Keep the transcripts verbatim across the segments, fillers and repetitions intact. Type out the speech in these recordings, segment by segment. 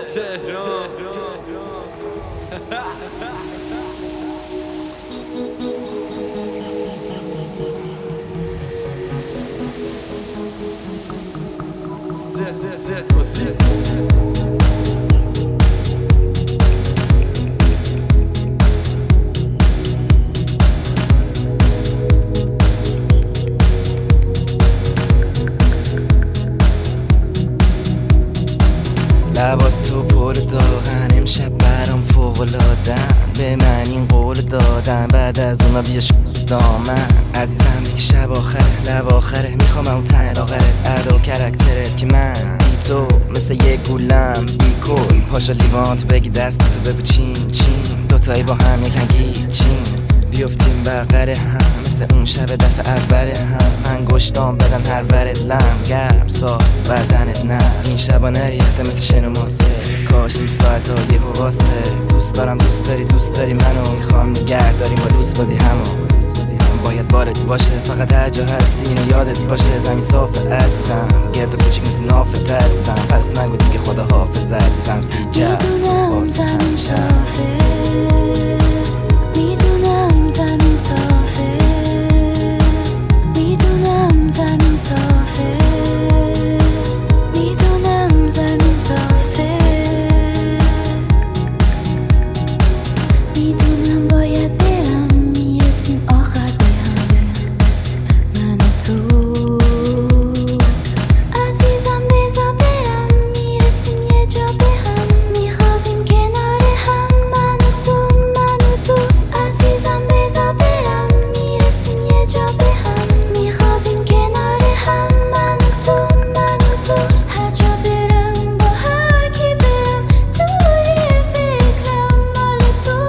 تهران. زد زد موسیقی لبات تو پر داغن امشب برام فوق‌العاده‌ن به من این قول دادن بعد از اونا بیاش دامن عزیزم دیگه شب آخره لب آخره میخوام اون تن آخرت ادا و کرکترت که من بی تو مثل یه گولم بی کل پاشا لیوانت بگی دستتو بگو چین چین دوتایی با هم یکن گیچین بیفتیم بغل هم مثل اون شب دفعه اول هم انگشتام بدن هر ورد لم گرم صاف بدنت نه این شبا نریخته مثل شن و ماسه کاش این ساعت ها یه واسه دوست دارم دوست داری دوست داری منو میخوام نگه داریم با دوست بازی همو باید بالت باشه فقط هر جا هستی اینو یادت باشه زمین صافه عزیزم گرد کوچیک مثل نافت عزیزم پس نگو دیگه خدا حافظ عزیزم سی جد میدونم زمین صافه میدونم زمین صافه میدونم زمین صافه میدونم زمین صافه میدونم باید برم میرسیم آخر به هم من و تو عزیزم بذار برم میرسیم یه جا به هم میخوابیم کنار هم من و تو من و تو عزیزم بذار برم میرسیم یه جا به هم میخوابیم کنار هم من و تو من و تو هر جا برم با هر کی برم توی فکرم مال تو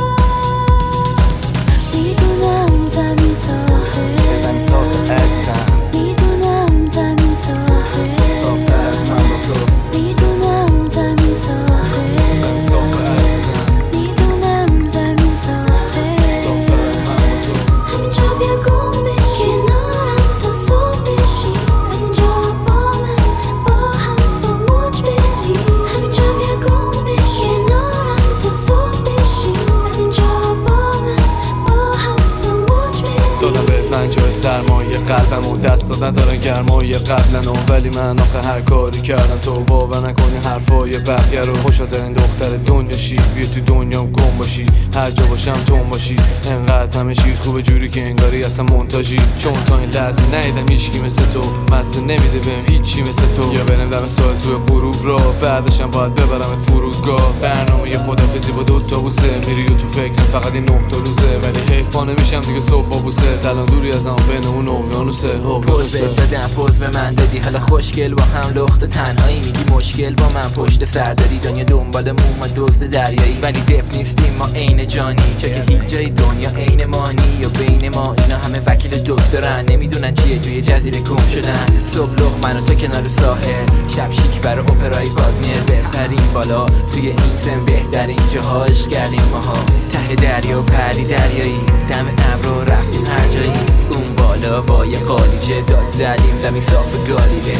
میدونم زمین صافه زمین صافه عزیزم میدونم زمین صافه صافه از من با تو میدونم زمین صافه صافه عزیزم میدونم زمین صافه صافه از من با تو همینجا بیا گم بشی کنارم تا صبح بشی از اینجا با من با هم با موج بری همینجا بیا گم بشی کنارم تا صبح بشی از اینجا با من با هم با موج بری دادم به پنجاه سرمایه قلبم و دست ندارن گرمای قبلن ولی من آخه هر کاری کردم تو باور نکنی حرفای بقیه رو خوشاترین دختر دنیا شی بیا تو دنیام گم باشی هر جا باشم تو باشی انقدر همه چیز خوبه جوری که انگاری اصلا مونتاژی چون تا این لحظه ندیدم هیچکی مثل تو مزه نمیده بهم هیچی مثل تو یا برم دم سال توی غروب را بعدشم باید ببرمت فرودگاه برنامه یه خدافزی با دوتا بوسه میری و تو فکرم فقط این نه تا روزه ولی حیف پا نمیشم دیگه صبح با بوسه الان دوری از هم بین اون اقیانوسه پوز دادم پوز به من دادی حالا خوشگل با هم لخت تنهایی میگی مشکل با من پشت سر داری دنیا دنبال موما دزد دریایی ولی دپ نیستیم ما عین جانی چه که هیچ جای دنیا عین مانی یا بین ما اینا همه وکیل دکترن نمیدونن چیه توی جزیره گم شدن صبح لخ من و تو کنار ساحل شب شیک برای اپرای وادمیر بهترین بالا توی این سن بهترین جاهاش کردیم ماها ته دریا پری دریایی دم ابرو رفتیم هر جایی اون بالا با یه قالیچه داد زدیم زمین صاف گالیله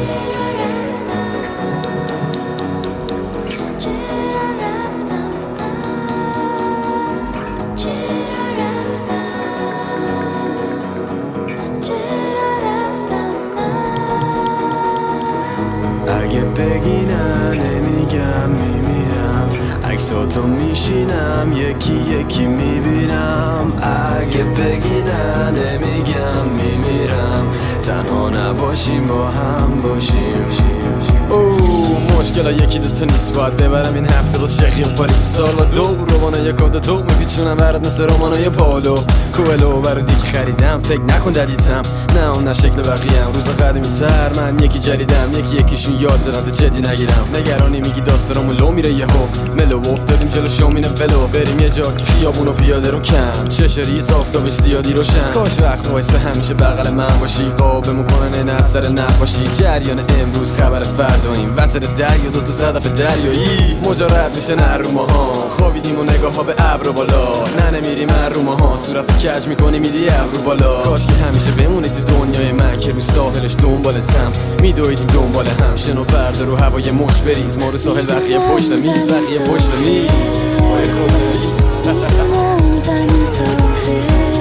اگه بگی نه نمیگم میمیرم عکساتو میشینم یکی یکی میبینم اگه بگی نه نمیگم میمیرم تنها نباشیم با هم باشیم اوه مشکل یکی دوتا نیست باید ببرم این هفته روز شیخی و پاریس سال و دو رومانه یک و دو میپیچونم برات مثل رومانای پالو کوئلو برای دیگه خریدم فکر نکن ددیتم نه اون نه شکل بقیه‌ام روزا قدیمی تر من یکی جدیدم یکی یکیشون یاد دادن تا جدی نگیرم نگرانی میگی داستانمون لو میره یهو ملو افتادیم جلو شومینه ولو بریم یه جا که خیابون و پیاده رو کم چش ریز آفتابش زیادی روشن کاش وقت وایسه همیشه بغل من باشی قابمون کنن نه اثر نقاشی جریان امروز خبر فرداییم وسط دریا دوتا صدف دریایی مجرد میشه نرومه ها خوابیدیم و نگاه ها به ابر بالا نه نمیریم رومه ها صورتو کج میکنی میدی ابرو بالا کاش که همیشه بمونی تو دنیای من که رو ساحلش دنبالتم میدویدیم دنبال هم شنو فردا رو هوای مش بریز ما رو ساحل بقیه پشت میز بقیه پشت میز وای خداییست میدونم زمین صافه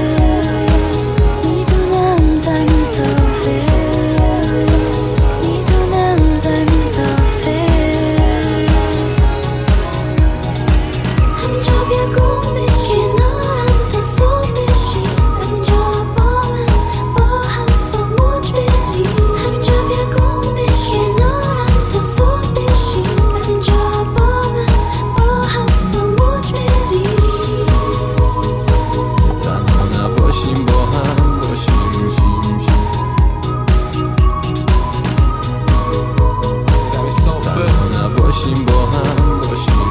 میدونم زمین صافه میدونم زمین صافه همینجا بیا گم بشی کنارم تا صبح بشی از اینجا با من با هم با موج بری همینجا بیا گم بشی کنارم تا صبح بشی از اینجا با من با هم با موج بری تنها نباشیم با هم باشیم زمین صافه تنها نباشیم با هم باشیم